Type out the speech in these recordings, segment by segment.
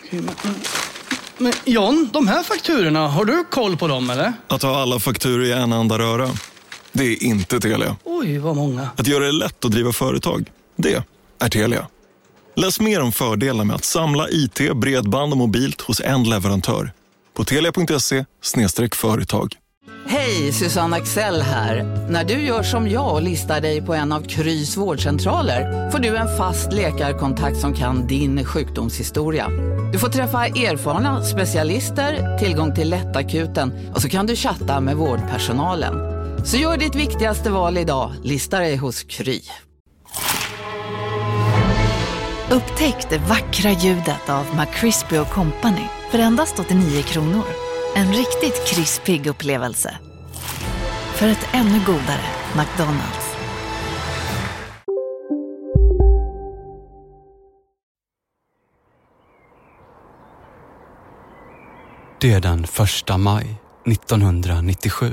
Men John, de här fakturorna, har du koll på dem eller? Att ha alla fakturor i en enda röra, det är inte Telia. Oj, vad många. Att göra det lätt att driva företag, det är Telia. Läs mer om fördelarna med att samla IT, bredband och mobilt hos en leverantör på telia.se/företag. Hej, Susanne Axel här. När du gör som jag och listar dig på en av Krys vårdcentraler får du en fast läkarkontakt som kan din sjukdomshistoria. Du får träffa erfarna specialister, tillgång till lättakuten och så kan du chatta med vårdpersonalen. Så gör ditt viktigaste val idag, lista dig hos Kry. Upptäck det vackra ljudet av McCrispy & Company för endast 89 kronor. En riktigt krispig upplevelse. För ett ännu godare McDonald's. Det är den 1 maj 1997.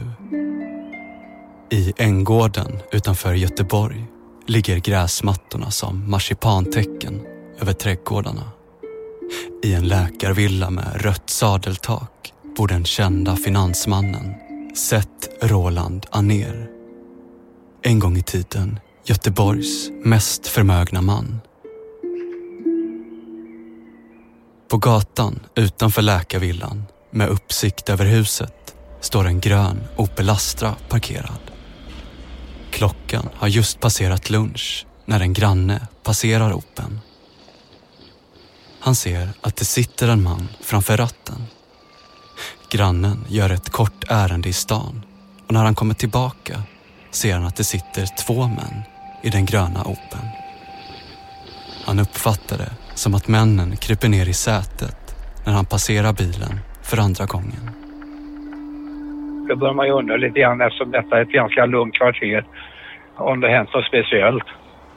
I Änggården utanför Göteborg ligger gräsmattorna som marsipantecken över trädgårdarna. I en läkarvilla med rött sadeltak bor den kända finansmannen Seth Roland Anér. En gång i tiden Göteborgs mest förmögna man. På gatan utanför läkarvillan med uppsikt över huset står en grön Opel Astra parkerad. Klockan har just passerat lunch när en granne passerar Opeln. Han ser att det sitter en man framför ratten. Grannen gör ett kort ärende i stan och när han kommer tillbaka ser han att det sitter 2 män i den gröna Opeln. Han uppfattar det som att männen kryper ner i sätet när han passerar bilen för andra gången. Då börjar man ju undra lite grann eftersom detta är ett ganska lugnt kvarter om det hänt något speciellt.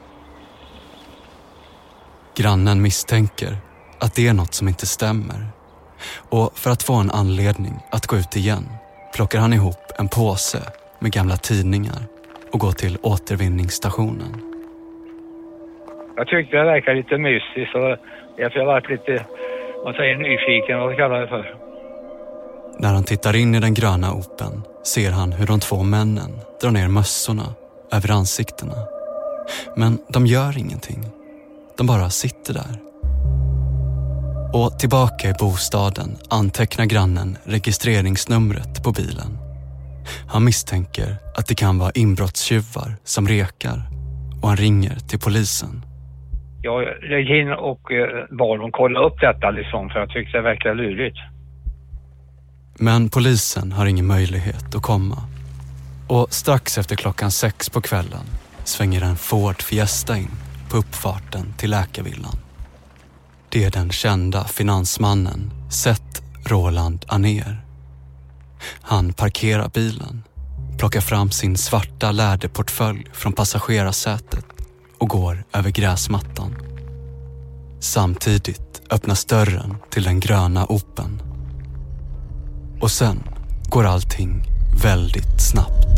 Grannen misstänker att det är något som inte stämmer. Och för att få en anledning att gå ut igen plockar han ihop en påse med gamla tidningar och går till återvinningsstationen. Jag tyckte det verkar lite mystiskt och jag har varit lite, vad säger, nyfiken, vad kallar det för. När han tittar in i den gröna Opeln ser han hur de 2 männen drar ner mössorna över ansiktena. Men de gör ingenting. De bara sitter där. Och tillbaka i bostaden antecknar grannen registreringsnumret på bilen. Han misstänker att det kan vara inbrottstjuvar som rekar och han ringer till polisen. Jag gick in och bad dem kolla upp detta liksom, för jag tyckte det verkar lurigt. Men polisen har ingen möjlighet att komma. Och strax efter 6:00 på kvällen svänger en Ford Fiesta in på uppfarten till läkarvillan. Det är den kända finansmannen Seth Roland Anér. Han parkerar bilen, plockar fram sin svarta läderportfölj från passagerarsätet och går över gräsmattan. Samtidigt öppnas dörren till den gröna Opeln. Och sen går allting väldigt snabbt.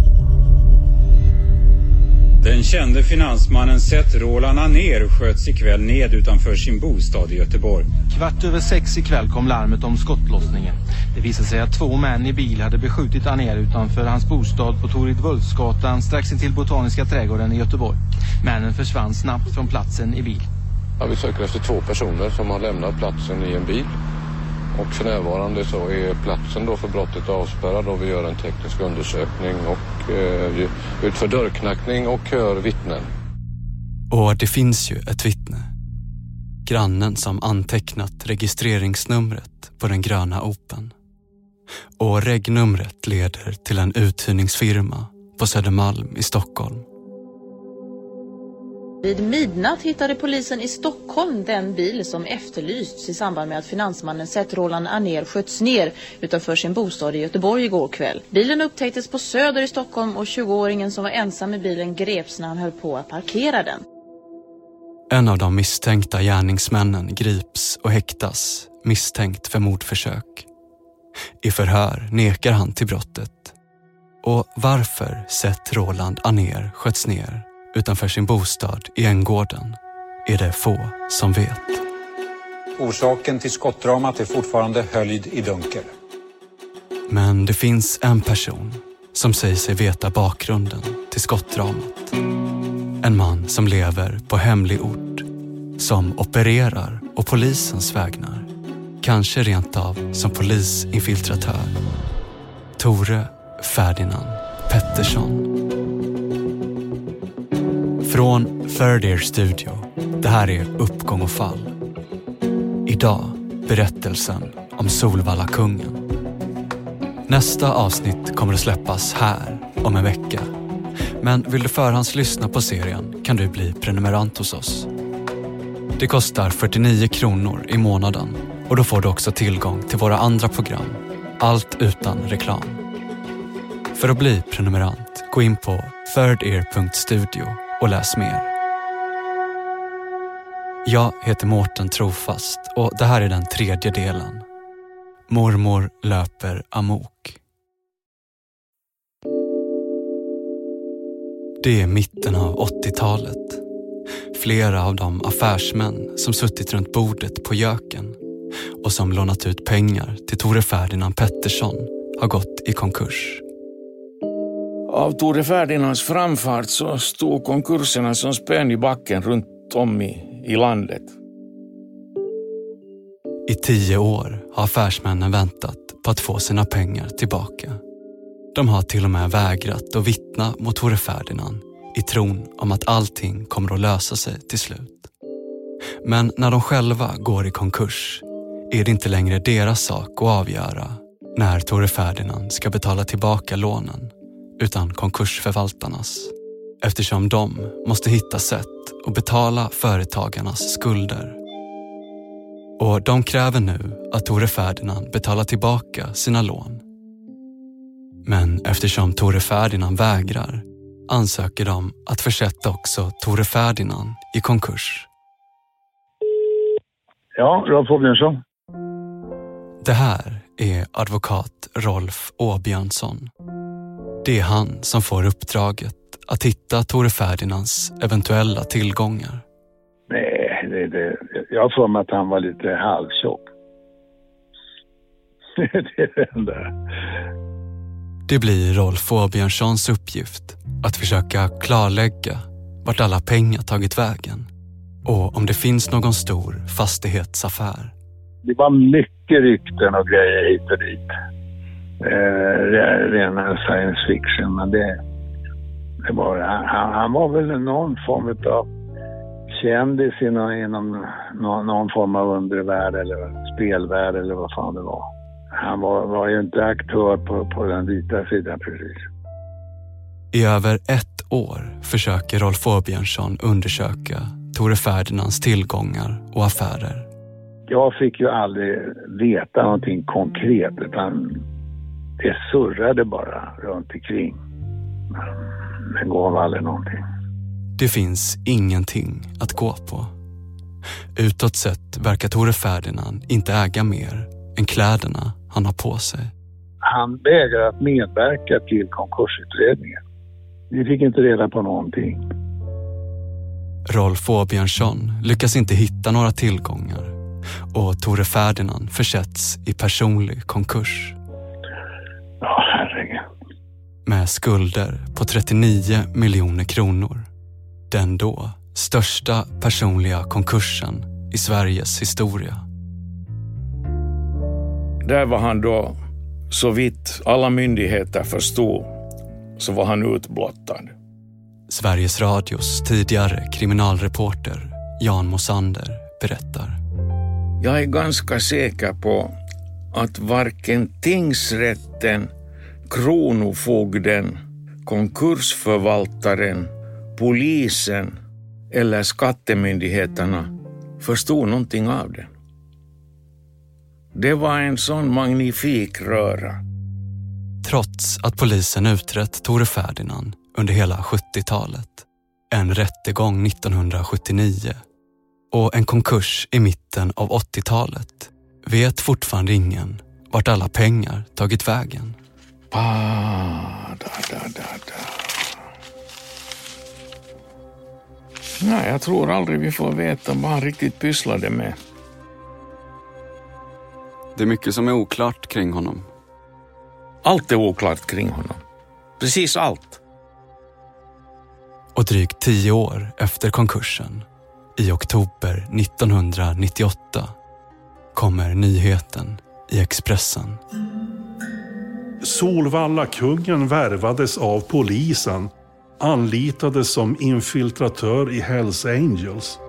Den kände finansmannen Seth Roland Anér sköts ikväll ned utanför sin bostad i Göteborg. 6:15 ikväll kom larmet om skottlossningen. Det visade sig att 2 män i bil hade beskjutit Anér utanför hans bostad på Torrid Wulfsgatan strax intill Botaniska trädgården i Göteborg. Männen försvann snabbt från platsen i bil. Ja, vi söker efter 2 personer som har lämnat platsen i en bil. Och för närvarande så är platsen då för brottet avspärrad och vi gör en teknisk undersökning och utför dörrknackning och hör vittnen. Och det finns ju ett vittne. Grannen som antecknat registreringsnumret på den gröna Opeln. Och regnumret leder till en uthyrningsfirma på Södermalm i Stockholm. Vid midnatt hittade polisen i Stockholm den bil som efterlysts i samband med att finansmannen Seth Roland Anér sköts ner utanför sin bostad i Göteborg igår kväll. Bilen upptäcktes på Söder i Stockholm och 20-åringen som var ensam i bilen greps när han höll på att parkera den. En av de misstänkta gärningsmännen grips och häktas misstänkt för mordförsök. I förhör nekar han till brottet. Och varför Seth Roland Anér sköts ner utanför sin bostad i Änggården är det få som vet. Orsaken till skottdramat är fortfarande höljd i dunkel. Men det finns en person som säger sig veta bakgrunden till skottdramat. En man som lever på hemlig ort, som opererar och polisens vägnar. Kanske rent av som polisinfiltratör. Tore Ferdinand Pettersson. Från Third Ear Studio. Det här är Uppgång och fall. Idag berättelsen om Solvalla-kungen. Nästa avsnitt kommer att släppas här om en vecka. Men vill du förhandslyssna på serien kan du bli prenumerant hos oss. Det kostar 49 kronor i månaden och då får du också tillgång till våra andra program. Allt utan reklam. För att bli prenumerant, gå in på thirdear.studio och läs mer. Jag heter Mårten Trofast och det här är den 3:e delen. Mormor löper amok. Det är mitten av 80-talet. Flera av de affärsmän som suttit runt bordet på Jöken och som lånat ut pengar till Tore Ferdinand Pettersson har gått i konkurs. Av Tore Ferdinands framfart så stod konkurserna som spön i backen runt om i landet. I 10 år har affärsmännen väntat på att få sina pengar tillbaka. De har till och med vägrat att vittna mot Tore Ferdinand i tron om att allting kommer att lösa sig till slut. Men när de själva går i konkurs är det inte längre deras sak att avgöra när Tore Ferdinand ska betala tillbaka lånen, utan konkursförvaltarnas. Eftersom de måste hitta sätt att betala företagarnas skulder. Och de kräver nu att Tore Ferdinand betalar tillbaka sina lån. Men eftersom Tore Ferdinand vägrar ansöker de att försätta också Tore Ferdinand i konkurs. Ja, Rolf Åbjörnsson. Det här är advokat Rolf Åbjörnsson. Det är han som får uppdraget att hitta Tore Ferdinands eventuella tillgångar. Nej, jag har för mig att han var lite halvtjock. Det är det enda. Det blir Rolf Åbjörnssons uppgift att försöka klarlägga vart alla pengar tagit vägen och om det finns någon stor fastighetsaffär. Det var mycket rykten och grejer hit och dit. Rena science fiction, men det var, han var väl någon form av kändis inom någon form av undervärld eller spelvärld eller vad fan det var. Han var ju inte aktör på den vita sidan precis. I över 1 år försöker Rolf Åbjörnsson undersöka Tore Ferdinands tillgångar och affärer. Jag fick ju aldrig veta någonting konkret, utan det surrade bara runt omkring. Men gav aldrig någonting. Det finns ingenting att gå på. Utåt sett verkar Tore Ferdinand inte äga mer än kläderna han har på sig. Han vägrar att medverka till konkursutredningen. Vi fick inte reda på någonting. Rolf Åbjörnsson lyckas inte hitta några tillgångar och Tore Ferdinand försätts i personlig konkurs. Ja, herregud. Med skulder på 39 miljoner kronor. Den då största personliga konkursen i Sveriges historia. Där var han då, så vitt alla myndigheter förstod, så var han utblottad. Sveriges Radios tidigare kriminalreporter Jan Mosander berättar. Jag är ganska säker på att varken tingsrätten, kronofogden, konkursförvaltaren, polisen eller skattemyndigheterna förstod någonting av det. Det var en sån magnifik röra. Trots att polisen utrett Tore Ferdinand under hela 70-talet, en rättegång 1979 och en konkurs i mitten av 80-talet vet fortfarande ingen vart alla pengar tagit vägen. Nej, jag tror aldrig vi får veta vad han riktigt pysslade med. Det är mycket som är oklart kring honom. Allt är oklart kring honom. Precis allt. Och drygt 10 år efter konkursen, i oktober 1998, kommer nyheten i Expressen. Solvalla-kungen värvades av polisen, anlitades som infiltratör i Hells Angels.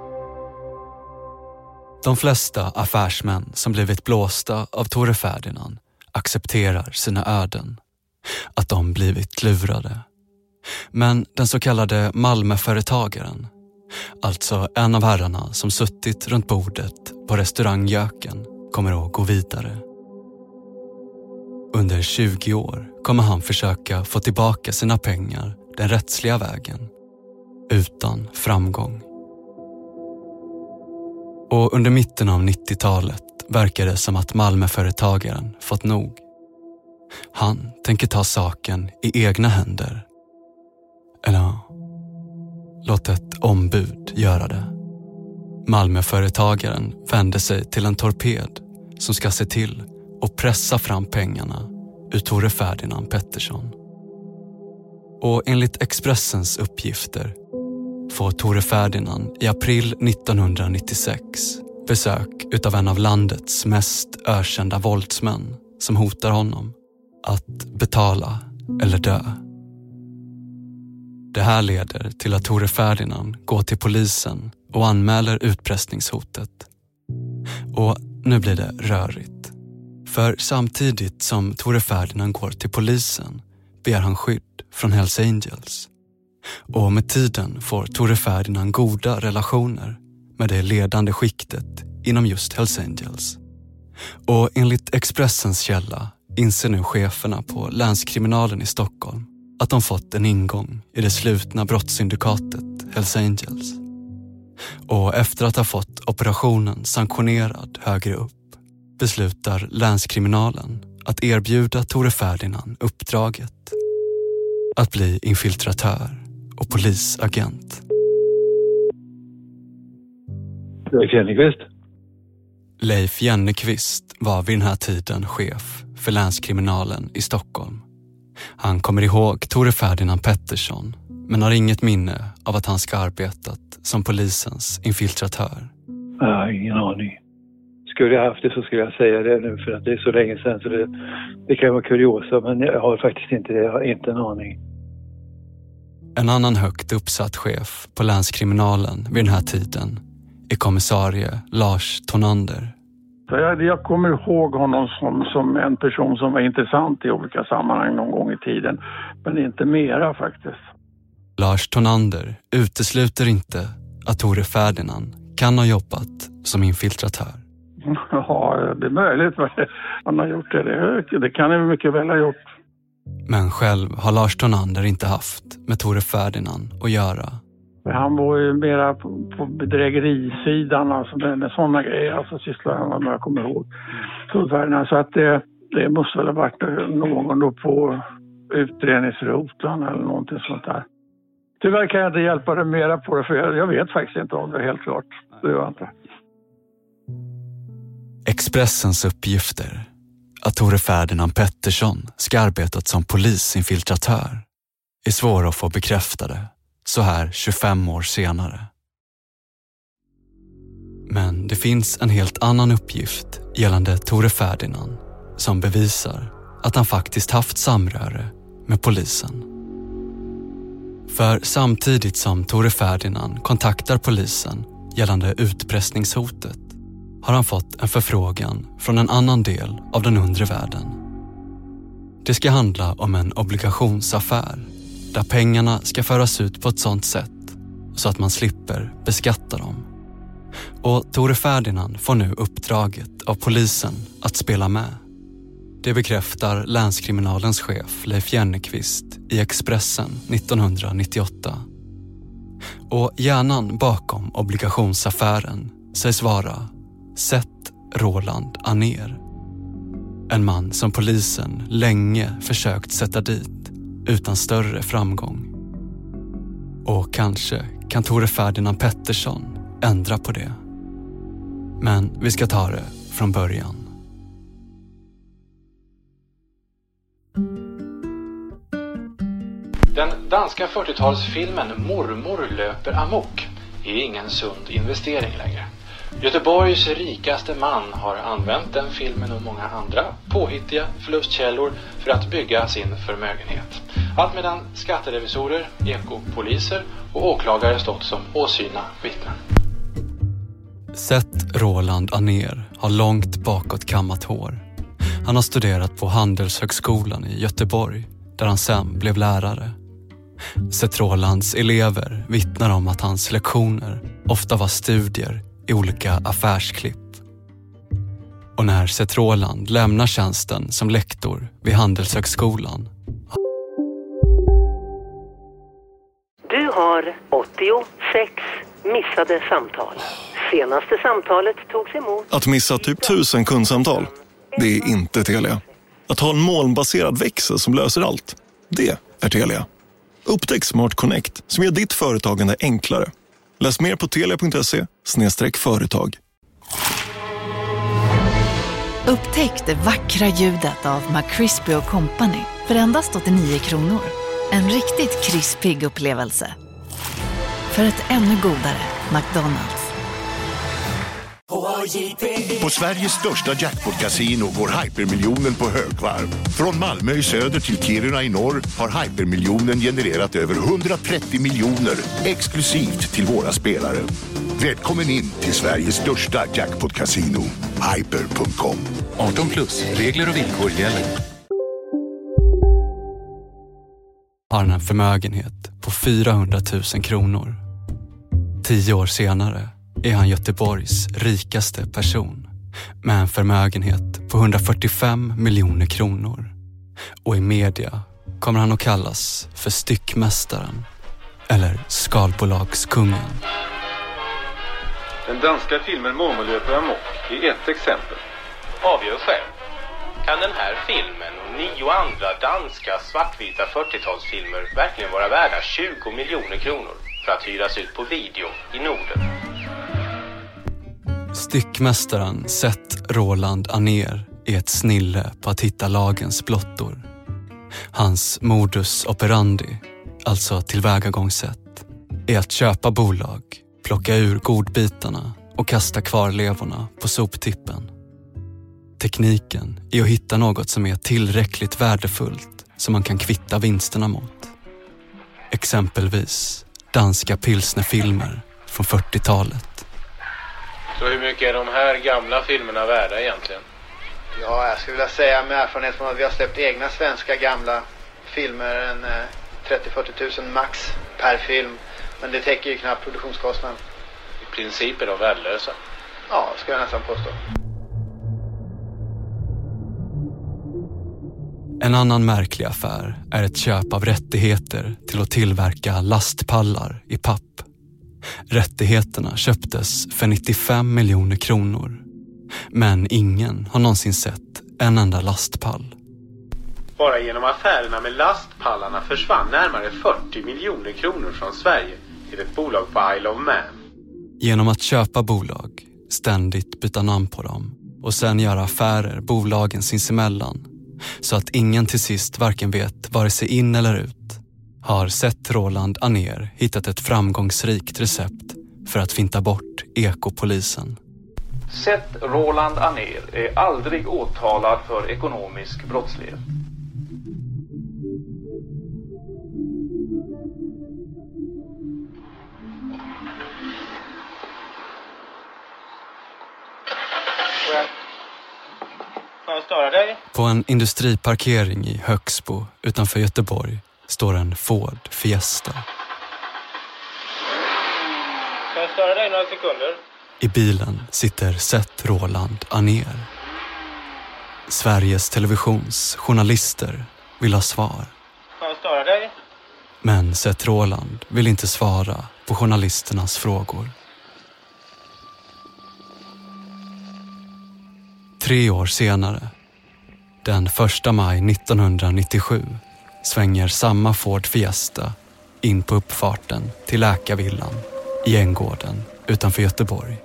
De flesta affärsmän som blivit blåsta av Tore Ferdinand accepterar sina öden, att de blivit lurade. Men den så kallade Malmöföretagaren, alltså en av herrarna som suttit runt bordet på restaurangjöken, kommer att gå vidare. Under 20 år kommer han försöka få tillbaka sina pengar den rättsliga vägen, utan framgång. Och under mitten av 90-talet verkar det som att Malmöföretagaren fått nog. Han tänker ta saken i egna händer. Eller låt ett ombud göra det. Malmöföretagaren vänder sig till en torped som ska se till att pressa fram pengarna ur Tore Ferdinand Pettersson. Och enligt Expressens uppgifter får Tore Ferdinand i april 1996 besök utav en av landets mest ökända våldsmän som hotar honom att betala eller dö. Det här leder till att Tore Ferdinand går till polisen och anmäler utpressningshotet. Och nu blir det rörigt. För samtidigt som Tore Ferdinand går till polisen begär han skydd från Hells Angels. Och med tiden får Tore Ferdinand goda relationer med det ledande skiktet inom just Hells Angels. Och enligt Expressens källa inser nu cheferna på länskriminalen i Stockholm att de fått en ingång i det slutna brottssyndikatet Hells Angels. Och efter att ha fått operationen sanktionerad högre upp beslutar länskriminalen att erbjuda Tore Ferdinand uppdraget att bli infiltratör och polisagent. Leif Jennekvist. Leif Jennekvist var vid den här tiden chef för länskriminalen i Stockholm. Han kommer ihåg Tore Ferdinand Pettersson men har inget minne av att han ska ha arbetat som polisens infiltratör. Jag har ingen aning. Skulle jag haft det så skulle jag säga det nu för att det är så länge sedan så det kan vara kuriosa men jag har faktiskt inte det. Jag har inte en aning. En annan högt uppsatt chef på länskriminalen vid den här tiden är kommissarie Lars Tonander. Jag kommer ihåg honom som en person som var intressant i olika sammanhang någon gång i tiden. Men inte mera faktiskt. Lars Tonander utesluter inte att Tore Ferdinand kan ha jobbat som infiltratör. Ja, det är möjligt. Han har gjort det. Det kan han mycket väl ha gjort. Men själv har Lars Tonander inte haft med Tore Ferdinand att göra. Han var ju mera på bedrägerisidan, alltså med sådana grejer. Alltså sysslar han med, jag kommer ihåg. Så att det måste väl ha varit någon då på utredningsrotan eller någonting sånt där. Tyvärr kan jag inte hjälpa dig mera på det, för jag vet faktiskt inte om det är helt klart. Det gör jag inte. Expressens uppgifter att Tore Ferdinand Pettersson ska arbetat som polisinfiltratör är svåra att få bekräftade så här 25 år senare. Men det finns en helt annan uppgift gällande Tore Ferdinand som bevisar att han faktiskt haft samröre med polisen. För samtidigt som Tore Ferdinand kontaktar polisen gällande utpressningshotet har han fått en förfrågan från en annan del av den undre världen. Det ska handla om en obligationsaffär där pengarna ska föras ut på ett sådant sätt så att man slipper beskatta dem. Och Tore Ferdinand får nu uppdraget av polisen att spela med. Det bekräftar länskriminalens chef Leif Jennekvist i Expressen 1998. Och hjärnan bakom obligationsaffären sägs vara Seth Roland Anér. En man som polisen länge försökt sätta dit utan större framgång. Och kanske kan Tore Ferdinand Pettersson ändra på det. Men vi ska ta det från början. Den danska 40-talsfilmen Mormor löper amok är ingen sund investering längre. Göteborgs rikaste man har använt den filmen och många andra påhittiga förlustkällor för att bygga sin förmögenhet. Allt medan skatterevisorer, ekopoliser och åklagare stått som åsyna vittnen. Seth Roland Anér har långt bakåt kammat hår. Han har studerat på Handelshögskolan i Göteborg, där han sen blev lärare. Seth Rolands elever vittnar om att hans lektioner ofta var studier i olika affärsklipp. Och när Seth Roland lämnar tjänsten som lektor vid Handelshögskolan. Du har 86 missade samtal. Senaste samtalet togs emot. Att missa typ 1000 kundsamtal, det är inte Telia. Att ha en molnbaserad växel som löser allt, det är Telia. Upptäck Smart Connect som gör ditt företagande enklare. Läs mer på telia.se/företag. Upptäck det vackra ljudet av McCrispy & Company för endast 89 kronor. En riktigt krispig upplevelse. För ett ännu godare McDonald's. På Sveriges största jackpot-casino går hypermiljonen på högvarv. Från Malmö i söder till Kiruna i norr har hypermiljonen genererat över 130 miljoner exklusivt till våra spelare. Välkommen in till Sveriges största jackpot-casino, hyper.com. 18+, regler och villkor gäller. Har han en förmögenhet på 400 000 kronor. 10 år senare är han Göteborgs rikaste person med en förmögenhet på 145 miljoner kronor. Och i media kommer han att kallas för styckmästaren eller skalbolagskungen. Den danska filmen Mormor löper amok är ett exempel. Avgör själv. Kan den här filmen och 9 andra danska svartvita 40-talsfilmer verkligen vara värda 20 miljoner kronor för att hyras ut på video i Norden? Styckmästaren Seth Roland Anér är ett snille på att hitta lagens blottor. Hans modus operandi, alltså tillvägagångssätt, är att köpa bolag, plocka ur godbitarna och kasta kvarlevorna på soptippen. Tekniken är att hitta något som är tillräckligt värdefullt som man kan kvitta vinsterna mot. Exempelvis danska pilsnerfilmer från 40-talet. Så hur mycket är de här gamla filmerna värda egentligen? Ja, jag skulle vilja säga med erfarenhet från att vi har släppt egna svenska gamla filmer en 30-40 000 max per film. Men det täcker ju knappt produktionskostnaden. I princip är de värdelösa. Ja, ska jag nästan påstå. En annan märklig affär är ett köp av rättigheter till att tillverka lastpallar i papp. Rättigheterna köptes för 95 miljoner kronor. Men ingen har någonsin sett en enda lastpall. Bara genom affärerna med lastpallarna försvann närmare 40 miljoner kronor från Sverige till ett bolag på Isle of Man. Genom att köpa bolag, ständigt byta namn på dem och sen göra affärer bolagen sinsemellan så att ingen till sist varken vet vare sig in eller ut, har Seth Roland Anér hittat ett framgångsrikt recept för att finta bort ekopolisen. Seth Roland Anér är aldrig åtalad för ekonomisk brottslighet. Får jag störa dig? På en industriparkering i Högsbo utanför Göteborg står en Ford Fiesta. Får jag störa dig några sekunder? I bilen sitter Seth Roland Anér. Sveriges Televisions journalister vill ha svar. Får jag störa dig? Men Seth Roland vill inte svara på journalisternas frågor. 3 år senare, den 1 maj 1997, svänger samma Ford Fiesta in på uppfarten till Läkarvillan i Änggården utanför Göteborg.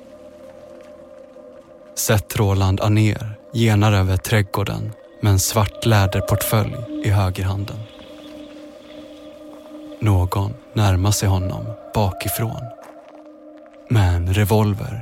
Seth Roland Anér genar över trädgården med en svart läderportfölj i högerhanden. Någon närmar sig honom bakifrån med en revolver.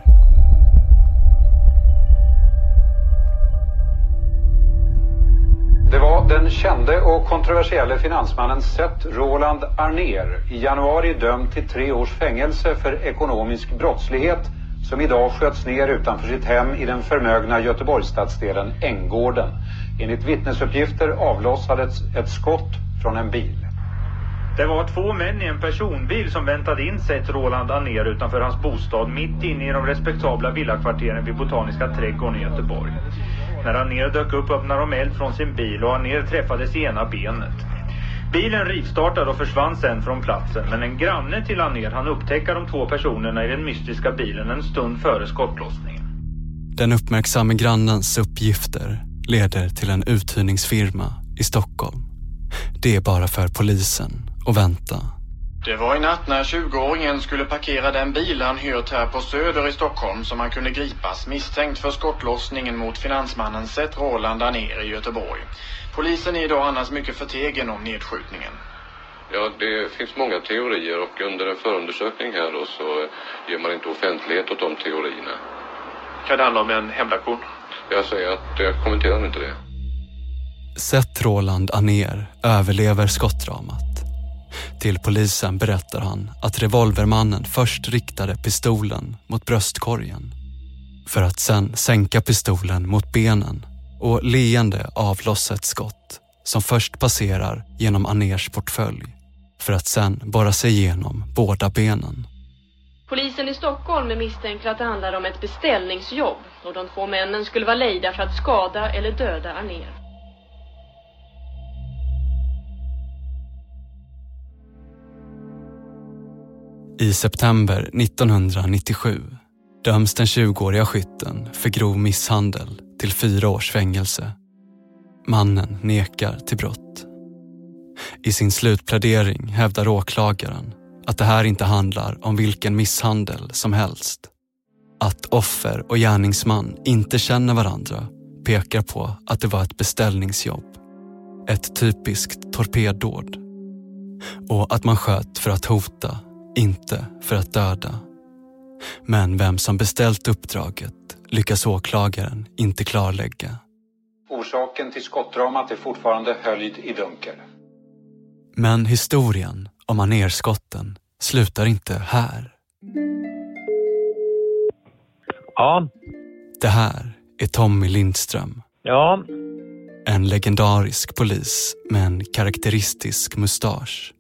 Det var den kände och kontroversiella finansmannen Seth Roland Arnér, i januari dömd till 3 års fängelse för ekonomisk brottslighet, som idag sköts ner utanför sitt hem i den förmögna Göteborgsstadsdelen Änggården. Enligt vittnesuppgifter avlossades ett skott från en bil. Det var 2 män i en personbil som väntade in Seth Roland Arnér utanför hans bostad mitt inne i de respektabla villakvarteren vid Botaniska trädgården i Göteborg. När Arnér dök upp öppnade de eld från sin bil och Arnér träffades i ena benet. Bilen rivstartade och försvann sen från platsen, men en granne till Arnér hann upptäcka de 2 personerna i den mystiska bilen en stund före skottlossningen. Den uppmärksamma grannens uppgifter leder till en uthyrningsfirma i Stockholm. Det är bara för polisen att vänta. Det var i natt när 20-åringen skulle parkera den bil han hyrt här på Söder i Stockholm som han kunde gripas misstänkt för skottlossningen mot finansmannen Seth Roland Arnér i Göteborg. Polisen är idag annars mycket förtegen om nedskjutningen. Ja, det finns många teorier och under en förundersökning här då så ger man inte offentlighet åt de teorierna. Kan det handla om en hämndaktion? Jag säger att jag kommenterar inte det. Seth Roland Arnér överlever skottdramat. Till polisen berättar han att revolvermannen först riktade pistolen mot bröstkorgen för att sen sänka pistolen mot benen och leende avlossa ett skott som först passerar genom Arnérs portfölj för att sen borra sig igenom båda benen. Polisen i Stockholm misstänker att det handlar om ett beställningsjobb och de 2 männen skulle vara lejda för att skada eller döda Arnér. I september 1997 döms den 20-åriga skytten för grov misshandel till 4 års fängelse. Mannen nekar till brott. I sin slutplädering hävdar åklagaren att det här inte handlar om vilken misshandel som helst. Att offer och gärningsman inte känner varandra pekar på att det var ett beställningsjobb. Ett typiskt torpeddåd. Och att man sköt för att hota, inte för att döda. Men vem som beställt uppdraget lyckas åklagaren inte klarlägga. Orsaken till skottdramat är fortfarande höljd i dunkel. Men historien om Arnérskotten slutar inte här. Ja. Det här är Tommy Lindström. Ja. En legendarisk polis med en karaktäristisk mustasch.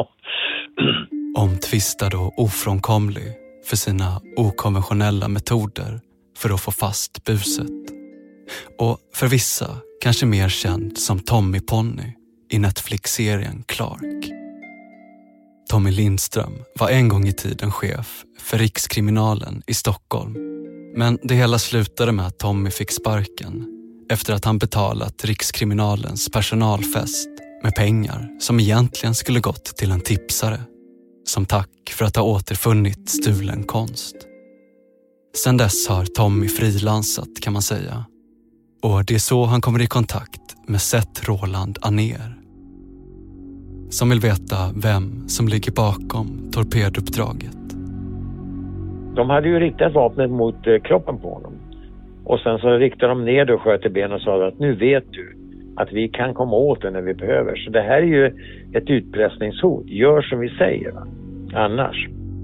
Omtvistad och ofrånkomlig för sina okonventionella metoder för att få fast buset. Och för vissa kanske mer känd som Tommy Ponny i Netflix-serien Clark. Tommy Lindström var en gång i tiden chef för Rikskriminalen i Stockholm. Men det hela slutade med att Tommy fick sparken efter att han betalat Rikskriminalens personalfest med pengar som egentligen skulle gått till en tipsare. Som tack för att ha återfunnit stulen konst. Sen dess har Tommy frilansat kan man säga. Och det är så han kommer i kontakt med Seth Roland Arnér. Som vill veta vem som ligger bakom torpeduppdraget. De hade ju riktat vapnet mot kroppen på honom. Och sen så riktade de ner och sköt i benen och sa att nu vet du att vi kan komma åt det när vi behöver. Så det här är ju ett utpressningshot. Gör som vi säger, va? Annars.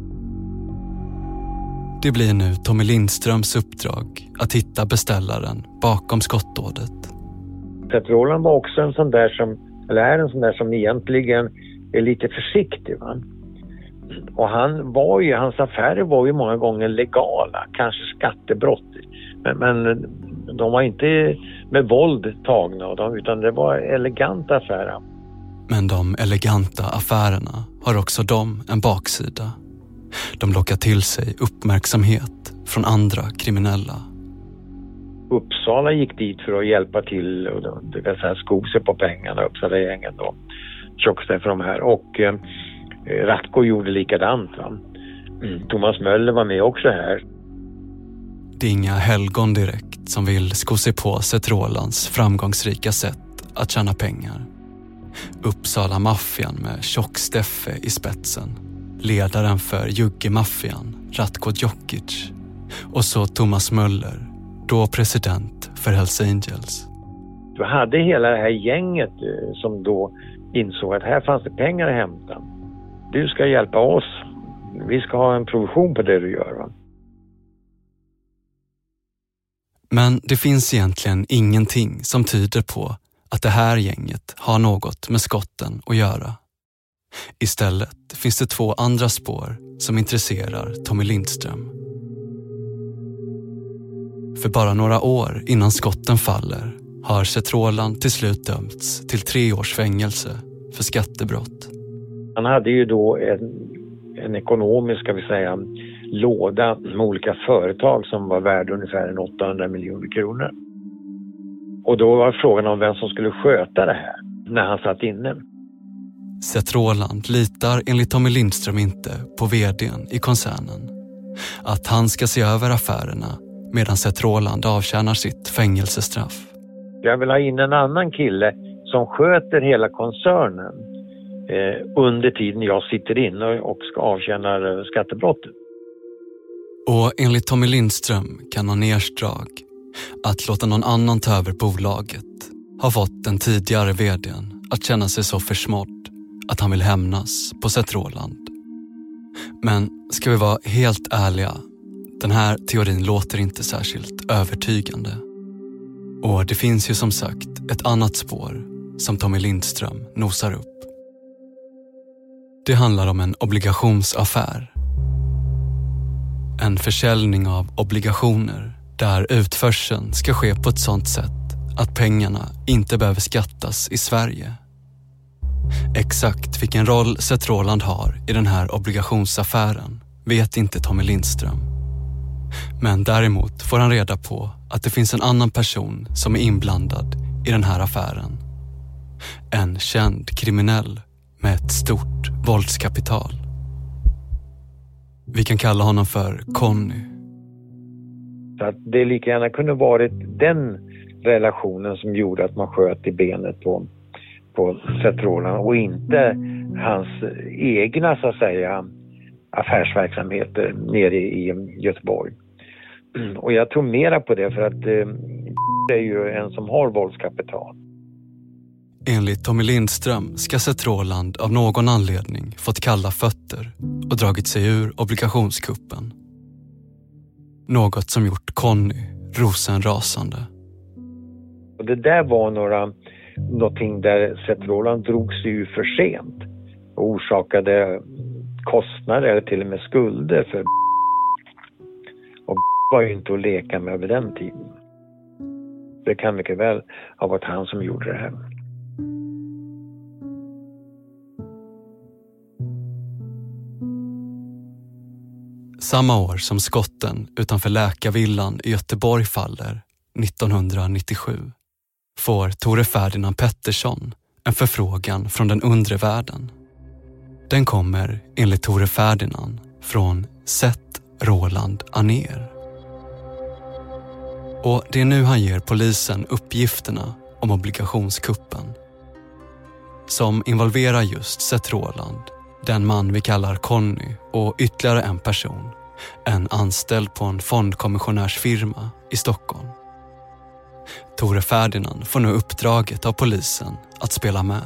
Det blir nu Tommy Lindströms uppdrag att hitta beställaren bakom skottdådet. Seth Roland var också en sån där som, eller är en sån där som egentligen är lite försiktig, va? Och hans affärer var ju många gånger legala, kanske skattebrott. Men de var inte med våld tagna utan det var eleganta affärer. Men de eleganta affärerna har också de en baksida. De lockar till sig uppmärksamhet från andra kriminella. Uppsala gick dit för att hjälpa till och det vill säga sko sig på pengarna, Uppsala-gängen då. Tjockställ för de här. Och Ratko gjorde likadant. Thomas Möller var med också här. Det är inga helgon direkt som vill sko sig på Seth Rolands framgångsrika sätt att tjäna pengar. Uppsala-maffian med Tjock-Steffe i spetsen, ledaren för Jugge-maffian, Ratko Djokic, och så Thomas Möller, då president för Hells Angels. Du hade hela det här gänget som då insåg att här fanns det pengar att hämta. Du ska hjälpa oss. Vi ska ha en provision på det du gör, va? Men det finns egentligen ingenting som tyder på att det här gänget har något med skotten att göra. Istället finns det 2 andra spår som intresserar Tommy Lindström. För bara några år innan skotten faller har Seth Roland till slut dömts till 3 års fängelse för skattebrott. Han hade ju då en ekonomisk, ska vi säga, låda med olika företag som var värd ungefär 800 miljoner kronor. Och då var frågan om vem som skulle sköta det här när han satt inne. Seth Roland litar enligt Tommy Lindström inte på vd:n i koncernen. Att han ska se över affärerna medan Seth Roland avtjänar sitt fängelsestraff. Jag vill ha in en annan kille som sköter hela koncernen under tiden jag sitter inne och ska avtjäna skattebrottet. Och enligt Tommy Lindström kan Anérs drag, att låta någon annan ta över bolaget, har fått den tidigare vd:n att känna sig så försmådd att han vill hämnas på Seth Roland. Men ska vi vara helt ärliga, den här teorin låter inte särskilt övertygande. Och det finns ju som sagt ett annat spår som Tommy Lindström nosar upp. Det handlar om en obligationsaffär. En försäljning av obligationer där utförseln ska ske på ett sådant sätt att pengarna inte behöver skattas i Sverige. Exakt vilken roll Seth Roland har i den här obligationsaffären vet inte Tommy Lindström. Men däremot får han reda på att det finns en annan person som är inblandad i den här affären. En känd kriminell med ett stort våldskapital. Vi kan kalla honom för Conny. Så att det lika gärna kunde varit den relationen som gjorde att man sköt i benet på Seth Roland och inte hans egna, så att säga, affärsverksamheter nere i Göteborg. Och jag tror mera på det för att det är ju en som har våldskapital. Enligt Tommy Lindström ska Seth Roland av någon anledning fått kalla fötter och dragit sig ur obligationskuppen. Något som gjort Conny rosenrasande. Och det där var någonting där Seth Roland drog sig ur för sent och orsakade kostnader eller till och med skulder för och var ju inte att leka med över den tiden. Det kan mycket väl ha varit han som gjorde det här. Samma år som skotten utanför Läkarvillan i Göteborg faller, 1997, får Tore Ferdinand Pettersson en förfrågan från den undre världen. Den kommer, enligt Tore Ferdinand, från Seth Roland Anér. Och det är nu han ger polisen uppgifterna om obligationskuppen. Som involverar just Seth Roland, den man vi kallar Conny och ytterligare en person, en anställd på en fondkommissionärsfirma i Stockholm. Tore Ferdinand får nu uppdraget av polisen att spela med.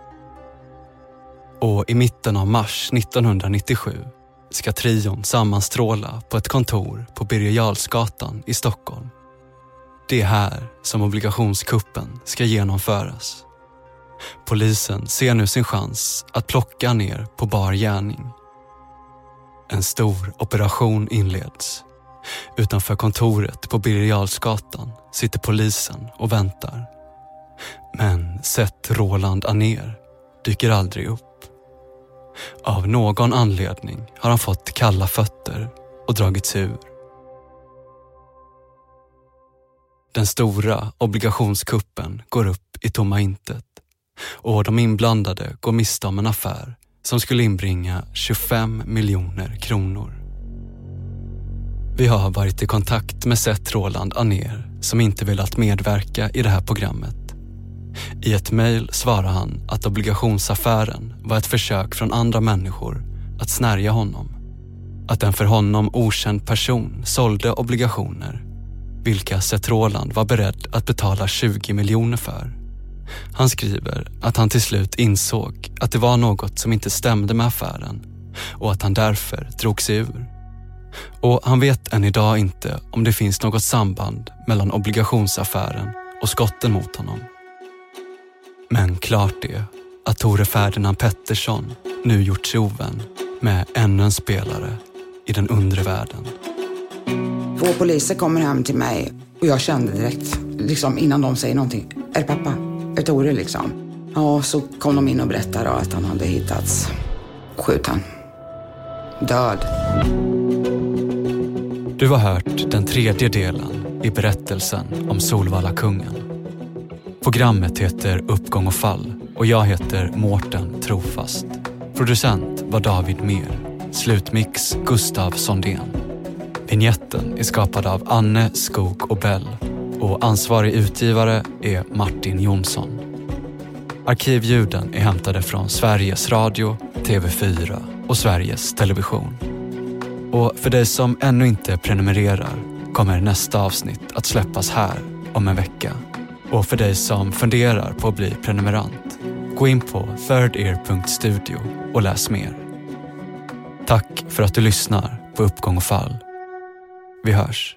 Och i mitten av mars 1997 ska trion sammanstråla på ett kontor på Birger Jarlsgatan i Stockholm. Det är här som obligationskuppen ska genomföras. Polisen ser nu sin chans att plocka ner på bar gärning. En stor operation inleds. Utanför kontoret på Birger Jarlsgatan sitter polisen och väntar. Men Seth Roland Anér dyker aldrig upp. Av någon anledning har han fått kalla fötter och dragit sig ur. Den stora obligationskuppen går upp i tomma intet och de inblandade går miste om en affär som skulle inbringa 25 miljoner kronor. Vi har varit i kontakt med Seth Roland Anér som inte velat medverka i det här programmet. I ett mejl svarar han att obligationsaffären var ett försök från andra människor att snärja honom. Att en för honom okänd person sålde obligationer, vilka Seth Roland var beredd att betala 20 miljoner för. Han skriver att han till slut insåg att det var något som inte stämde med affären och att han därför drog sig ur. Och han vet än idag inte om det finns något samband mellan obligationsaffären och skotten mot honom. Men klart är att Tore Ferdinand Pettersson nu gjort sig ovän med ännu en spelare i den undre världen. 2 poliser kommer hem till mig och jag kände direkt, liksom innan de säger någonting, är det pappa? Är det Tore liksom? Ja, så kom de in och berättade att han hade hittats skjuten. Död. Du har hört den 3:e delen i berättelsen om Solvalla-kungen. Programmet heter Uppgång och fall och jag heter Mårten Trofast. Producent var David Mer. Slutmix Gustav Sondén. Vignetten är skapad av Anne Skog och Bell och ansvarig utgivare är Martin Jonsson. Arkivljuden är hämtade från Sveriges Radio, TV4 och Sveriges Television. Och för dig som ännu inte prenumererar kommer nästa avsnitt att släppas här om en vecka. Och för dig som funderar på att bli prenumerant, gå in på thirdear.studio och läs mer. Tack för att du lyssnar på Uppgång och fall. Vi hörs.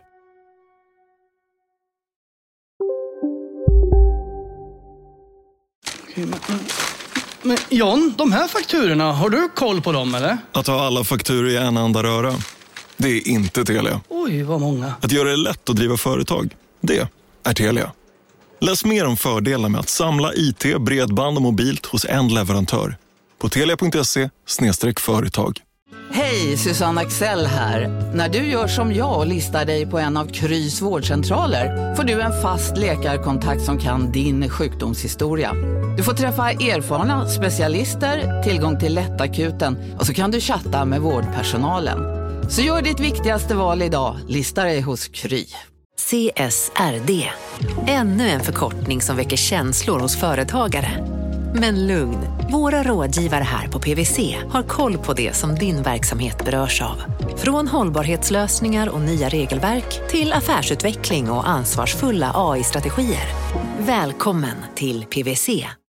Men John, de här fakturorna, har du koll på dem eller? Att ha alla fakturor i en enda röra, det är inte Telia. Oj, vad många. Att göra det lätt att driva företag, det är Telia. Läs mer om fördelar med att samla IT, bredband och mobilt hos en leverantör på telia.se/företag. Hej, Susanne Axel här. När du gör som jag och listar dig på en av Krys vårdcentraler får du en fast läkarkontakt som kan din sjukdomshistoria. Du får träffa erfarna specialister, tillgång till lättakuten och så kan du chatta med vårdpersonalen. Så gör ditt viktigaste val idag, listar dig hos Kry. CSRD. Ännu en förkortning som väcker känslor hos företagare. Men lugn, våra rådgivare här på PwC har koll på det som din verksamhet berörs av. Från hållbarhetslösningar och nya regelverk till affärsutveckling och ansvarsfulla AI-strategier. Välkommen till PwC.